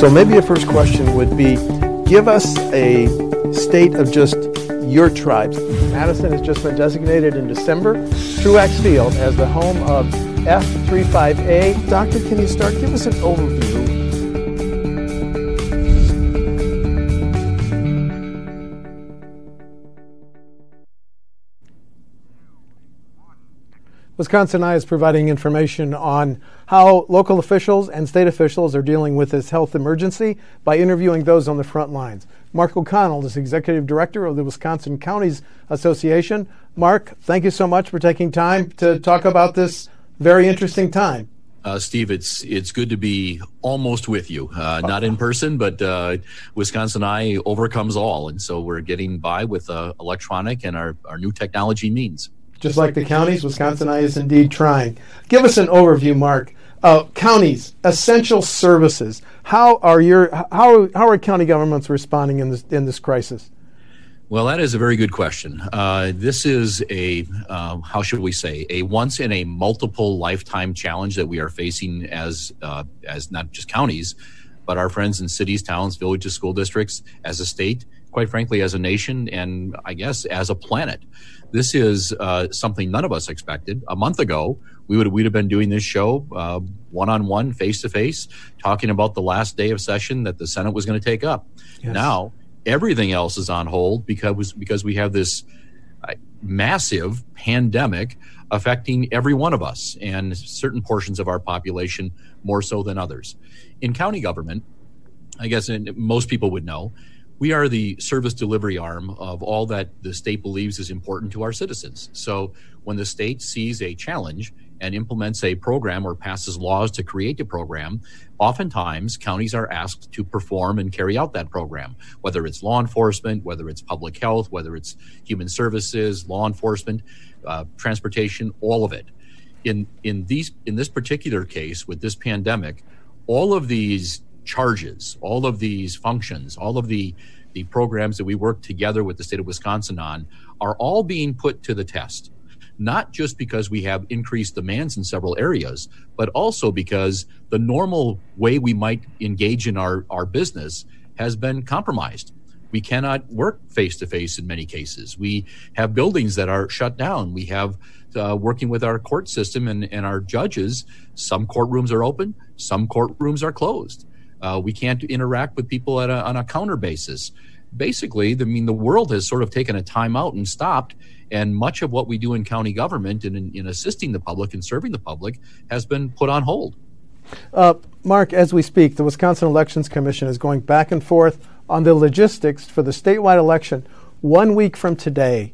So maybe your first question would be, give us a state of just your tribes. Madison has just been designated in December, Truax Field, as the home of F35A. Doctor, can you start? Give us an overview. Wisconsin Eye is providing information on how local officials and state officials are dealing with this health emergency by interviewing those on the front lines. Mark O'Connell is Executive Director of the Wisconsin Counties Association. Mark, thank you so much for taking time to talk about this very interesting time. Steve, it's good to be almost with you. Not in person, but Wisconsin Eye overcomes all. And so we're getting by with electronic and our new technology means. Just like the counties, Wisconsin Eye is indeed trying. Give us an overview, Mark. Counties, essential services. How are county governments responding in this crisis? Well, that is a very good question. This is how should we say, a once in a multiple lifetime challenge that we are facing as not just counties, but our friends in cities, towns, villages, school districts, as a state, quite frankly, as a nation, and I guess as a planet. This is something none of us expected. A month ago, we'd have been doing this show one-on-one, face-to-face, talking about the last day of session that the Senate was going to take up. Yes. Now, everything else is on hold because we have this massive pandemic affecting every one of us and certain portions of our population more so than others. In county government, I guess most people would know, we are the service delivery arm of all that the state believes is important to our citizens. So when the state sees a challenge and implements a program or passes laws to create a program, oftentimes counties are asked to perform and carry out that program, whether it's law enforcement, whether it's public health, whether it's human services, law enforcement, transportation, all of it. In this particular case with this pandemic, all of these charges, all of these functions, all of the programs that we work together with the state of Wisconsin on are all being put to the test, not just because we have increased demands in several areas, but also because the normal way we might engage in our business has been compromised. We cannot work face-to-face in many cases. We have buildings that are shut down. We have working with our court system and our judges, some courtrooms are open, some courtrooms are closed. We can't interact with people on a counter basis. Basically, the world has sort of taken a time out and stopped, and much of what we do in county government and in assisting the public and serving the public has been put on hold. Mark, as we speak, the Wisconsin Elections Commission is going back and forth on the logistics for the statewide election 1 week from today.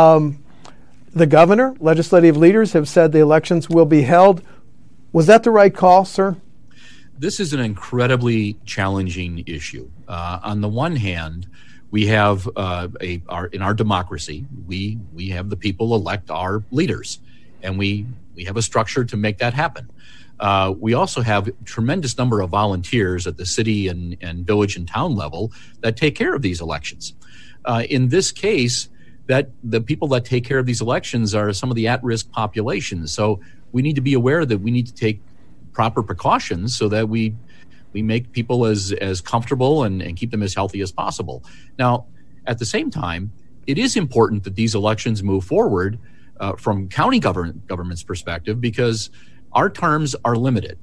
The governor, legislative leaders have said the elections will be held. Was that the right call, sir? This is an incredibly challenging issue. On the one hand, we have in our democracy, we have the people elect our leaders, and we have a structure to make that happen. We also have a tremendous number of volunteers at the city and village and town level that take care of these elections. In this case, that the people that take care of these elections are some of the at-risk populations. So we need to be aware that we need to take proper precautions so that we make people as comfortable and keep them as healthy as possible. Now, at the same time, it is important that these elections move forward from county government's perspective, because our terms are limited.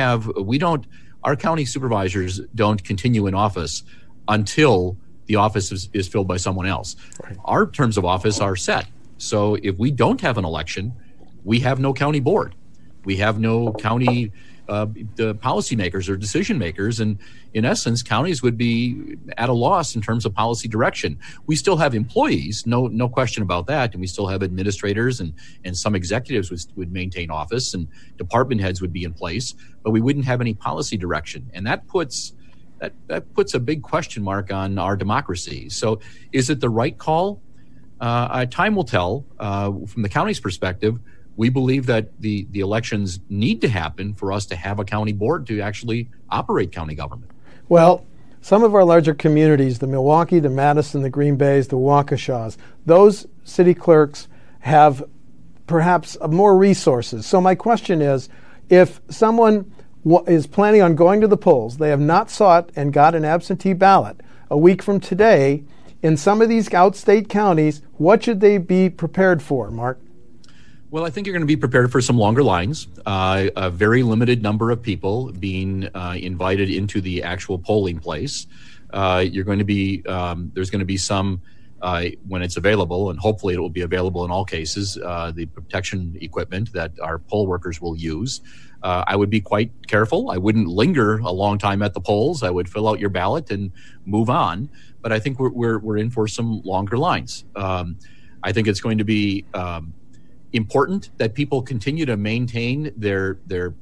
Our county supervisors don't continue in office until the office is filled by someone else. Right. Our terms of office are set. So if we don't have an election, we have no county board. We have no county the policymakers or decision makers, and in essence, counties would be at a loss in terms of policy direction. We still have employees, no question about that, and we still have administrators and some executives would maintain office, and department heads would be in place, but we wouldn't have any policy direction, and that puts a big question mark on our democracy. So, is it the right call? Time will tell. From the county's perspective, we believe that the elections need to happen for us to have a county board to actually operate county government. Well, some of our larger communities, the Milwaukee, the Madison, the Green Bays, the Waukesha's, those city clerks have perhaps more resources. So my question is, if someone is planning on going to the polls. They have not sought and got an absentee ballot a week from today. In some of these outstate counties, what should they be prepared for, Mark? Well, I think you're going to be prepared for some longer lines, a very limited number of people being invited into the actual polling place. You're going to be, there's going to be some, when it's available, and hopefully it will be available in all cases, the protection equipment that our poll workers will use. I would be quite careful. I wouldn't linger a long time at the polls. I would fill out your ballot and move on. But I think we're in for some longer lines. I think it's going to be important that people continue to maintain their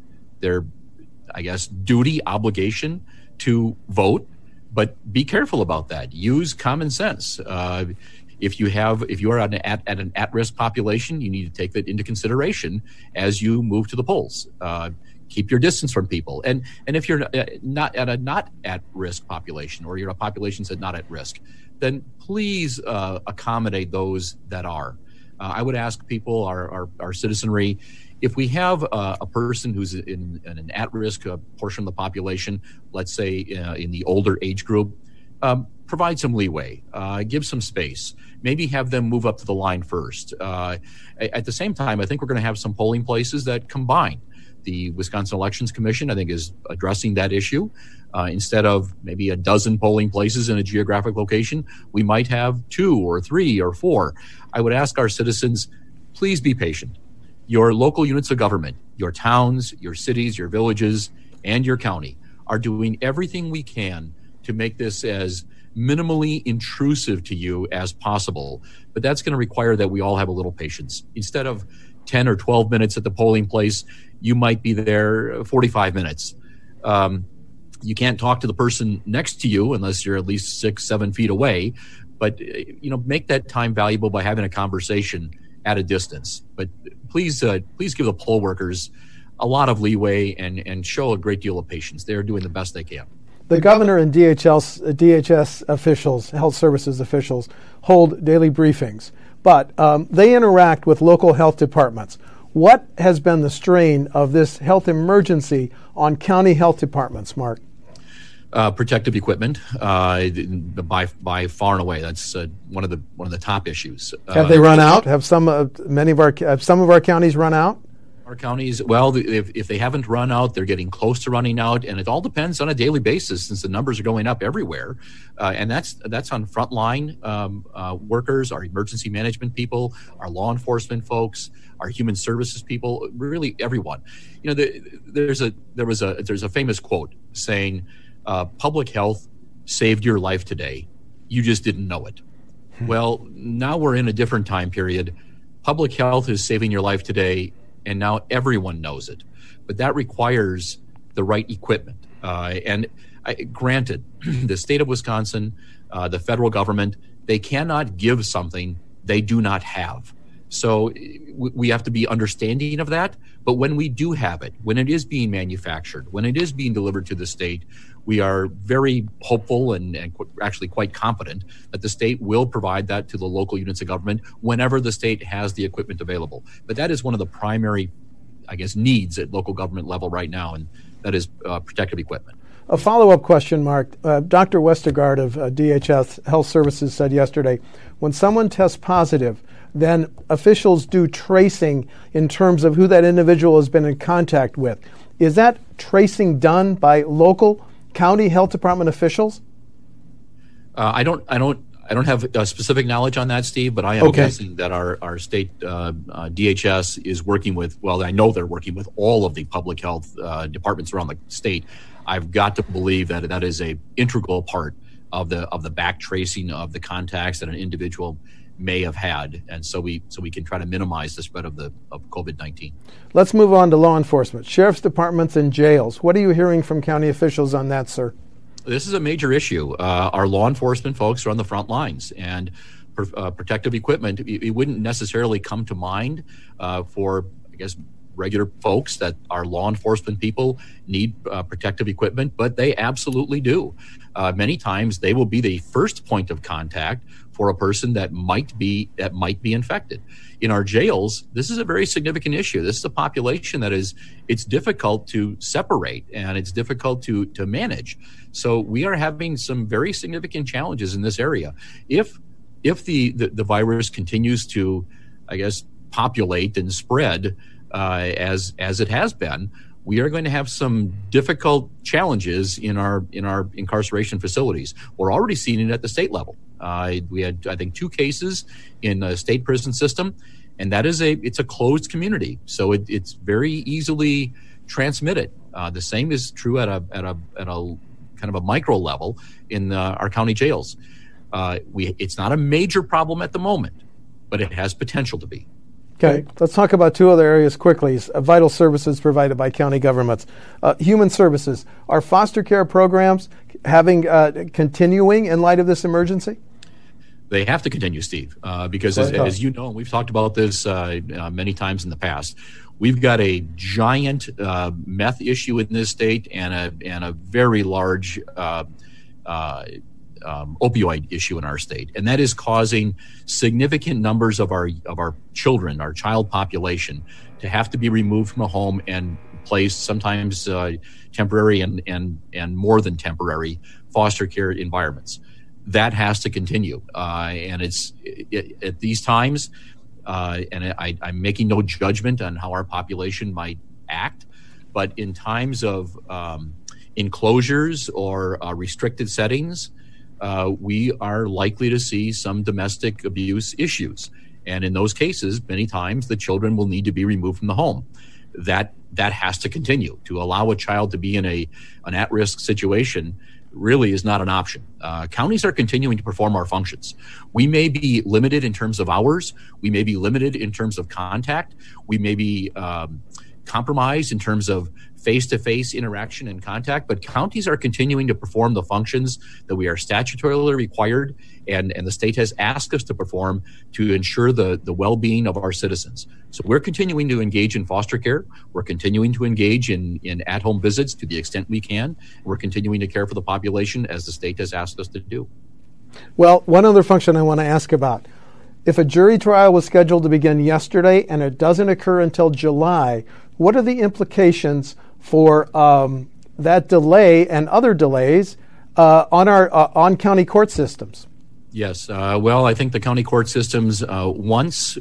I guess duty, obligation to vote, but be careful about that. Use common sense. If you are at an at-risk population, you need to take that into consideration as you move to the polls. Keep your distance from people. And if you're not at-risk population, or you're a population that's not at risk, then please accommodate those that are. I would ask people, our citizenry, if we have a person who's in an at-risk portion of the population, let's say in the older age group, provide some leeway, give some space, maybe have them move up to the line first. At the same time, I think we're going to have some polling places that combine. The Wisconsin Elections Commission, I think, is addressing that issue. Instead of maybe a dozen polling places in a geographic location, we might have 2 or 3 or 4. I would ask our citizens, please be patient. Your local units of government, your towns, your cities, your villages, and your county are doing everything we can to make this as minimally intrusive to you as possible. But that's going to require that we all have a little patience. Instead of 10 or 12 minutes at the polling place, you might be there 45 minutes. You can't talk to the person next to you unless you're at least 6-7 feet away. But make that time valuable by having a conversation at a distance. But please give the poll workers a lot of leeway and show a great deal of patience. They're doing the best they can. The governor and DHS officials, health services officials, hold daily briefings, but they interact with local health departments. What has been the strain of this health emergency on county health departments, Mark? Protective equipment, by far and away. That's one of the top issues. Have they run out? Have some of our counties run out? Our counties, well, if they haven't run out, they're getting close to running out, and it all depends on a daily basis since the numbers are going up everywhere. And that's on frontline workers, our emergency management people, our law enforcement folks, our human services people, really everyone. There's a famous quote saying, "Public health saved your life today. You just didn't know it." Well, now we're in a different time period. Public health is saving your life today, and now everyone knows it. But that requires the right equipment. Granted, the state of Wisconsin, the federal government, they cannot give something they do not have. So we have to be understanding of that. But when we do have it, when it is being manufactured, when it is being delivered to the state, we are very hopeful and actually quite confident that the state will provide that to the local units of government whenever the state has the equipment available. But that is one of the primary, needs at local government level right now, and that is protective equipment. A follow-up question, Mark. Dr. Westergaard of DHS Health Services said yesterday, when someone tests positive, then officials do tracing in terms of who that individual has been in contact with. Is that tracing done by local county health department officials? I don't have specific knowledge on that, Steve, but I am guessing that our state DHS is working with, I know they're working with all of the public health departments around the state. I've got to believe that is a integral part of the back tracing of the contacts that an individual may have had, and so we can try to minimize the spread of COVID-19. Let's move on to law enforcement, sheriff's departments, and jails. What are you hearing from county officials on that, sir? This is a major issue. Our law enforcement folks are on the front lines, and protective equipment, it wouldn't necessarily come to mind for, regular folks that our law enforcement people need protective equipment, but they absolutely do. Many times they will be the first point of contact for a person that might be infected. In our jails, this is a very significant issue. This is a population that it's difficult to separate and it's difficult to manage. So we are having some very significant challenges in this area. If the virus continues to, I guess, populate and spread as it has been, we are going to have some difficult challenges in our incarceration facilities. We're already seeing it at the state level. We had, I think, 2 cases in the state prison system, and it's a closed community, so it's very easily transmitted. The same is true at a kind of a micro level in our county jails. It's not a major problem at the moment, but it has potential to be. Okay, let's talk about 2 other areas quickly. Vital services provided by county governments. Human services. Are foster care programs continuing in light of this emergency? They have to continue, Steve, because as you know, and we've talked about this many times in the past, we've got a giant meth issue in this state and a very large opioid issue in our state, and that is causing significant numbers of our children, our child population, to have to be removed from a home and placed, sometimes temporary and more than temporary, foster care environments. That has to continue, and at these times, and I'm making no judgment on how our population might act, but in times of enclosures or restricted settings, we are likely to see some domestic abuse issues. And in those cases, many times the children will need to be removed from the home. That has to continue. To allow a child to be in an at-risk situation really is not an option. Counties are continuing to perform our functions. We may be limited in terms of hours. We may be limited in terms of contact. We may be compromised in terms of face-to-face interaction and contact, but counties are continuing to perform the functions that we are statutorily required and the state has asked us to perform to ensure the well-being of our citizens. So we're continuing to engage in foster care. We're continuing to engage in at-home visits to the extent we can. We're continuing to care for the population as the state has asked us to do. Well, one other function I want to ask about. If a jury trial was scheduled to begin yesterday and it doesn't occur until July, what are the implications for that delay and other delays on county court systems? Yes. Well, I think the county court systems, once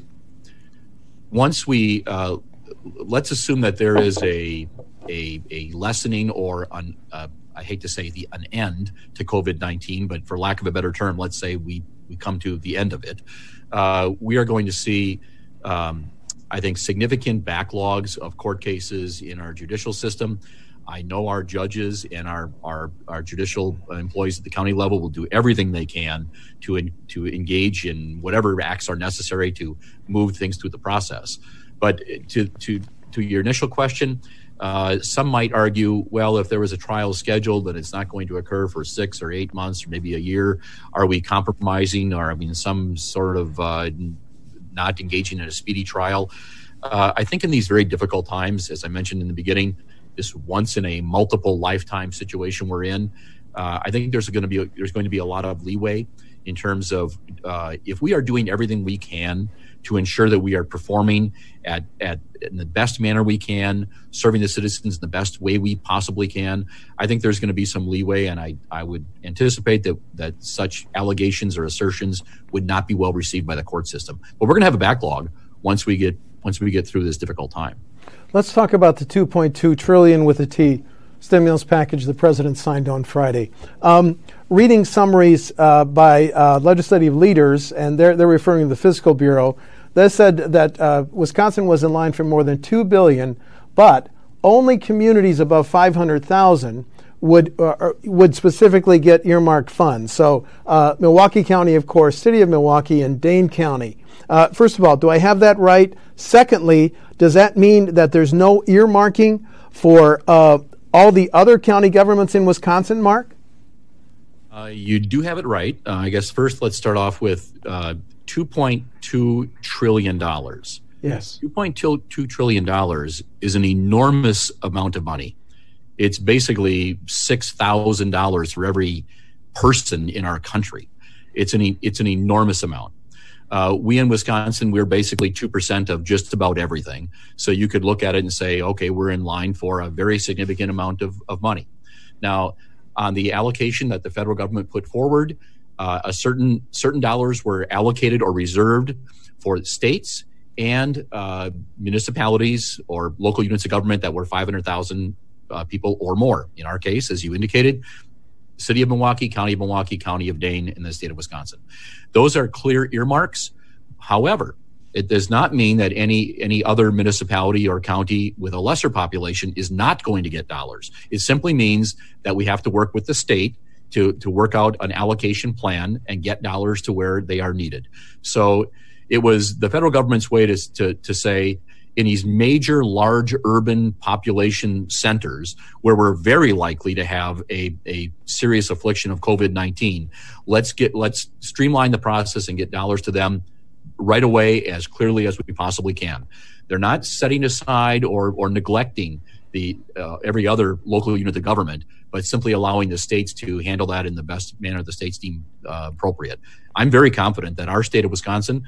we let's assume that there is a lessening or I hate to say an end to COVID-19, but for lack of a better term, let's say we come to the end of it. We are going to see I think significant backlogs of court cases in our judicial system. I know our judges and our judicial employees at the county level will do everything they can to engage in whatever acts are necessary to move things through the process. But to your initial question, some might argue, well, if there was a trial scheduled and it's not going to occur for 6 or 8 months or maybe a year, are we compromising or some sort of not engaging in a speedy trial? I think in these very difficult times, as I mentioned in the beginning, this once in a multiple lifetime situation we're in, I think there's going to be a lot of leeway in terms of if we are doing everything we can to ensure that we are performing in the best manner we can, serving the citizens in the best way we possibly can. I think there's going to be some leeway, and I would anticipate that such allegations or assertions would not be well received by the court system. But we're going to have a backlog once we get through this difficult time. Let's talk about the $2.2 trillion with a T stimulus package the president signed on Friday. Reading summaries by legislative leaders, and they're referring to the Fiscal Bureau, they said that Wisconsin was in line for more than $2 billion, but only communities above 500,000 would specifically get earmarked funds. So Milwaukee County, of course, City of Milwaukee, and Dane County. First of all, do I have that right? Secondly, does that mean that there's no earmarking for all the other county governments in Wisconsin, Mark? You do have it right. I guess first let's start off with $2.2 trillion. Yes. $2.2 trillion is an enormous amount of money. It's basically $6,000 for every person in our country. it's an enormous amount. We in Wisconsin, we're basically 2% of just about everything. So you could look at it and say, okay, we're in line for a very significant amount of money. Now, on the allocation that the federal government put forward, certain dollars were allocated or reserved for states and municipalities or local units of government that were 500,000 people or more. In our case, as you indicated, City of Milwaukee, County of Dane, and the state of Wisconsin. Those are clear earmarks. However, it does not mean that any other municipality or county with a lesser population is not going to get dollars. It simply means that we have to work with the state to work out an allocation plan and get dollars to where they are needed. So it was the federal government's way to say, in these major, large urban population centers where we're very likely to have a serious affliction of COVID-19, let's streamline the process and get dollars to them right away as clearly as we possibly can. They're not setting aside or neglecting the every other local unit of government, but simply allowing the states to handle that in the best manner the states deem appropriate. I'm very confident that our state of Wisconsin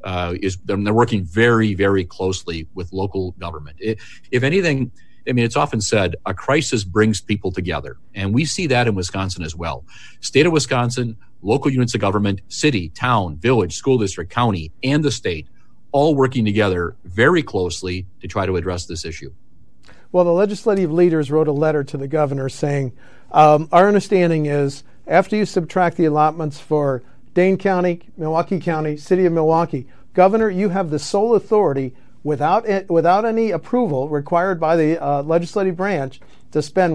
they're working very, very closely with local government. If anything, I mean, it's often said a crisis brings people together, and we see that in Wisconsin as well. State of Wisconsin, local units of government, city, town, village, school district, county, and the state, all working together very closely to try to address this issue. Well, the legislative leaders wrote a letter to the governor saying, our understanding is after you subtract the allotments for Dane County, Milwaukee County, City of Milwaukee, Governor, you have the sole authority without any approval required by the legislative branch to spend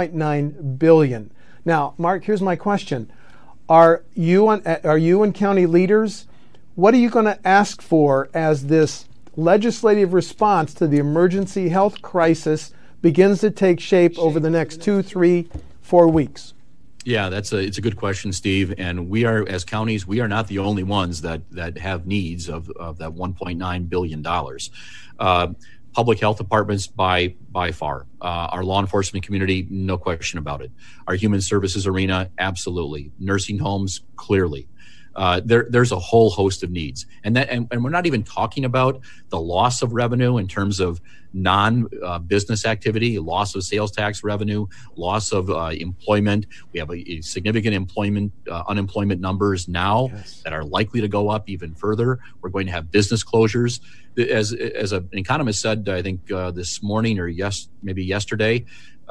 $1.9 billion. Now, Mark, here's my question. Are you and county leaders, what are you going to ask for as this legislative response to the emergency health crisis begins to take shape over the next 2, 3, 4 weeks? Yeah, it's a good question, Steve. And we are, as counties, we are not the only ones that have needs of that $1.9 billion. Public health departments by far. Our law enforcement community, no question about it. Our human services arena, absolutely. Nursing homes, clearly. There's a whole host of needs. And we're not even talking about the loss of revenue in terms of non-business activity, loss of sales tax revenue, loss of employment. We have a significant unemployment numbers now that are likely to go up even further. We're going to have business closures. As an economist said, I think this morning or maybe yesterday,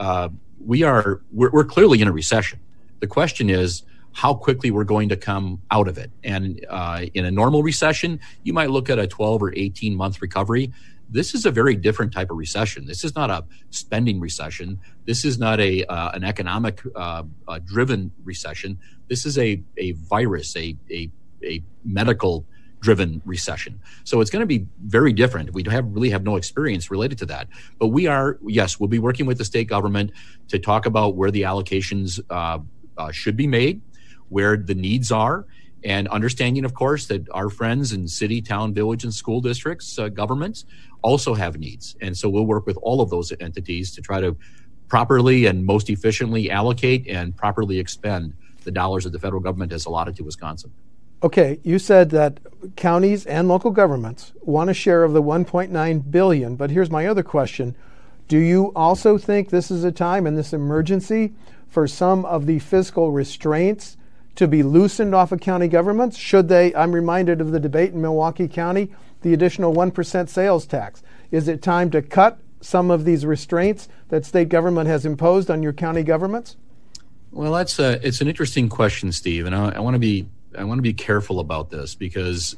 we're clearly in a recession. The question is how quickly we're going to come out of it. And in a normal recession, you might look at a 12 or 18 month recovery. This is a very different type of recession. This is not a spending recession. This is not an economic driven recession. This is a virus, a medical driven recession. So it's going to be very different. We really have no experience related to that. But we'll be working with the state government to talk about where the allocations should be made, where the needs are, and understanding, of course, that our friends in city, town, village, and school districts, governments, also have needs. And so we'll work with all of those entities to try to properly and most efficiently allocate and properly expend the dollars that the federal government has allotted to Wisconsin. Okay, you said that counties and local governments want a share of the $1.9 billion, but here's my other question. Do you also think this is a time in this emergency for some of the fiscal restraints to be loosened off of county governments? Should they, I'm reminded of the debate in Milwaukee County, the additional 1% sales tax. Is it time to cut some of these restraints that state government has imposed on your county governments? Well, it's an interesting question, Steve, and I want to be careful about this because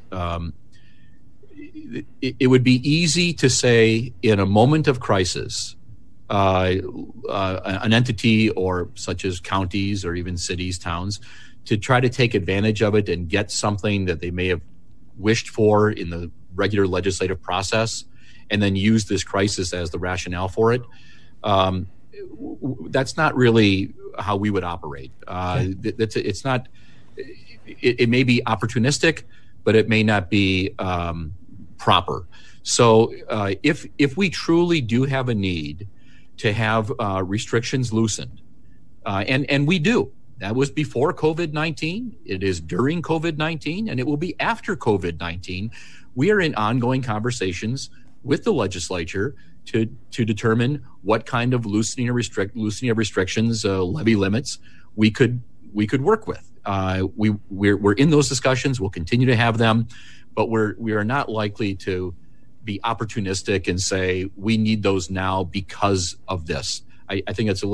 it would be easy to say in a moment of crisis, an entity or such as counties or even cities, towns, to try to take advantage of it and get something that they may have wished for in the regular legislative process and then use this crisis as the rationale for it. That's not really how we would operate. It's not. It may be opportunistic, but it may not be proper. So if we truly do have a need to have restrictions loosened, and we do. That was before COVID-19. It is during COVID-19, and it will be after COVID-19. We are in ongoing conversations with the legislature to determine what kind of loosening of restrictions, levy limits we could work with. We're in those discussions. We'll continue to have them, but we are not likely to be opportunistic and say we need those now because of this. I think it's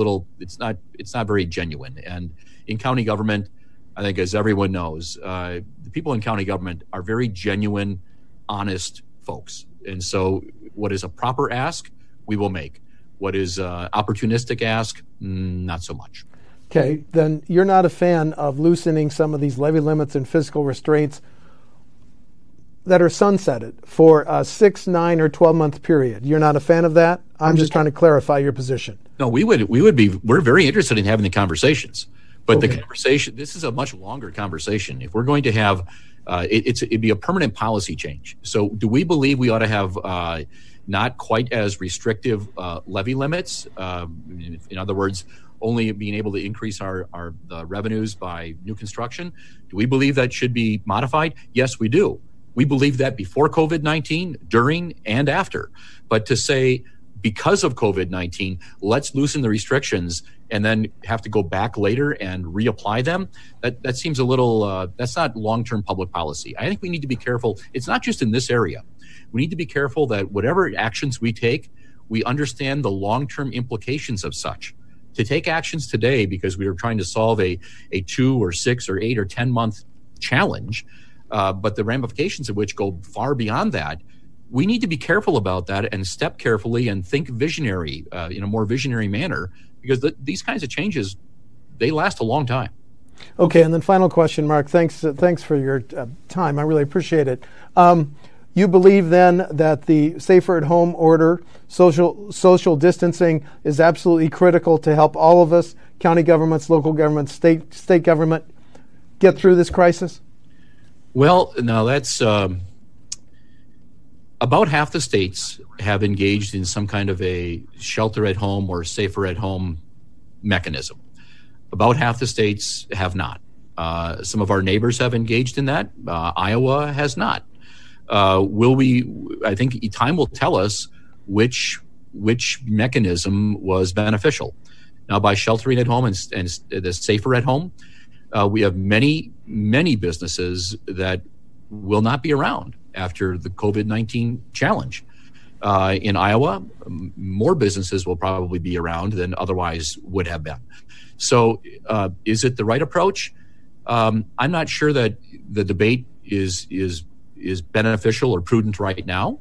not very genuine. And in county government, I think, as everyone knows, the people in county government are very genuine, honest folks. And so what is a proper ask, we will make. What is opportunistic ask, not so much. Okay, then you're not a fan of loosening some of these levy limits and fiscal restraints that are sunsetted for a 6, 9, or 12-month period. You're not a fan of that? I'm just trying to clarify your position. No, we're very interested in having the conversations. But okay. The conversation, this is a much longer conversation. If we're going to have, it'd be a permanent policy change. So do we believe we ought to have not quite as restrictive levy limits? In other words, only being able to increase our revenues by new construction? Do we believe that should be modified? Yes, we do. We believe that before COVID-19, during, and after. But to say, because of COVID-19, let's loosen the restrictions and then have to go back later and reapply them, that seems a little, that's not long-term public policy. I think we need to be careful. It's not just in this area. We need to be careful that whatever actions we take, we understand the long-term implications of such. To take actions today because we are trying to solve a 2 or 6 or 8 or 10 month challenge, but the ramifications of which go far beyond that, we need to be careful about that and step carefully and think visionary in a more visionary manner, because these kinds of changes, they last a long time. Okay, and then final question, Mark. Thanks for your time. I really appreciate it. You believe then that the safer at home order, social distancing is absolutely critical to help all of us, county governments, local governments, state government, get through this crisis? Well, now that's about half the states have engaged in some kind of a shelter at home or safer at home mechanism. About half the states have not. Some of our neighbors have engaged in that. Iowa has not. I think time will tell us which mechanism was beneficial. Now, by sheltering at home and the safer at home, we have many businesses that will not be around after the COVID-19 challenge. In Iowa, more businesses will probably be around than otherwise would have been. So is it the right approach? I'm not sure that the debate is beneficial or prudent right now.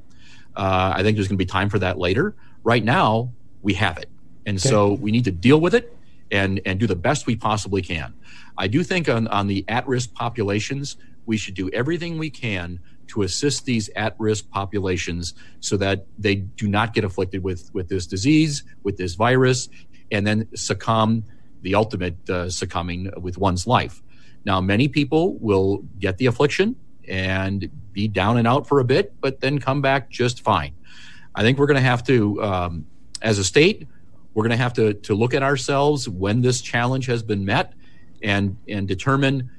I think there's going to be time for that later. Right now, we have it. And so we need to deal with it and do the best we possibly can. I do think on the at-risk populations, we should do everything we can to assist these at-risk populations so that they do not get afflicted with this disease, with this virus, and then succumb, the ultimate succumbing with one's life. Now, many people will get the affliction and be down and out for a bit, but then come back just fine. I think we're going to have to, as a state, we're going to have to look at ourselves when this challenge has been met and determine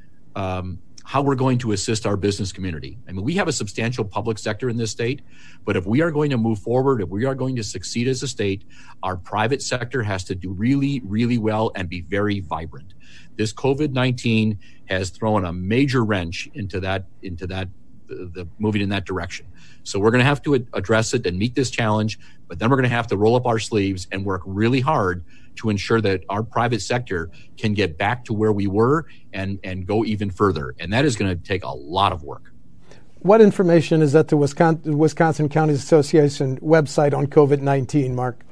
how we're going to assist our business community. I mean, we have a substantial public sector in this state, but if we are going to move forward, if we are going to succeed as a state, our private sector has to do really, really well and be very vibrant. This COVID-19 has thrown a major wrench into the moving in that direction. So we're going to have to address it and meet this challenge, but then we're going to have to roll up our sleeves and work really hard to ensure that our private sector can get back to where we were and go even further. And that is going to take a lot of work. What information is at the Wisconsin Counties Association website on COVID-19, Mark?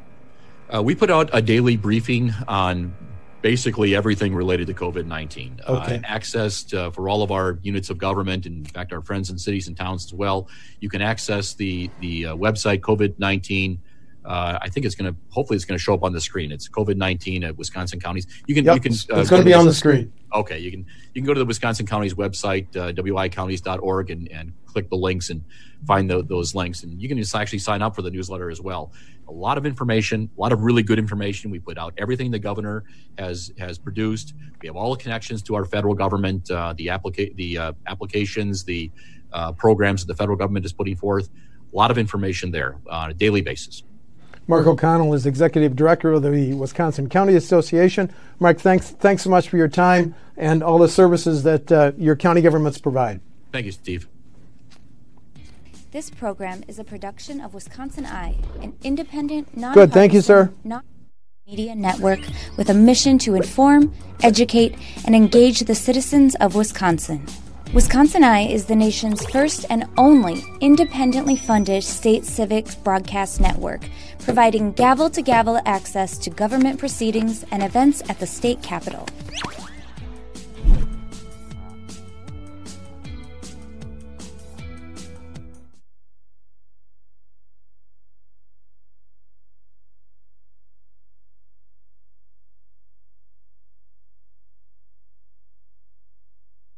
We put out a daily briefing on basically everything related to COVID-19. Accessed for all of our units of government, and in fact, our friends in cities and towns as well. You can access the website COVID-19 I think hopefully it's going to show up on the screen. It's COVID-19 at Wisconsin counties. It's going to be on the screen. Okay, you can go to the Wisconsin Counties website, wicounties.org, and click the links and find those links. And you can just actually sign up for the newsletter as well. A lot of information, a lot of really good information. We put out everything the governor has produced. We have all the connections to our federal government, the applications, the programs that the federal government is putting forth. A lot of information there on a daily basis. Mark O'Connell is Executive Director of the Wisconsin County Association. Mark, thanks so much for your time and all the services that your county governments provide. Thank you, Steve. This program is a production of Wisconsin Eye, an independent, non-partisan, Good, thank you, sir. Media network with a mission to inform, educate, and engage the citizens of Wisconsin. Wisconsin Eye is the nation's first and only independently funded state civics broadcast network, providing gavel-to-gavel access to government proceedings and events at the state capitol.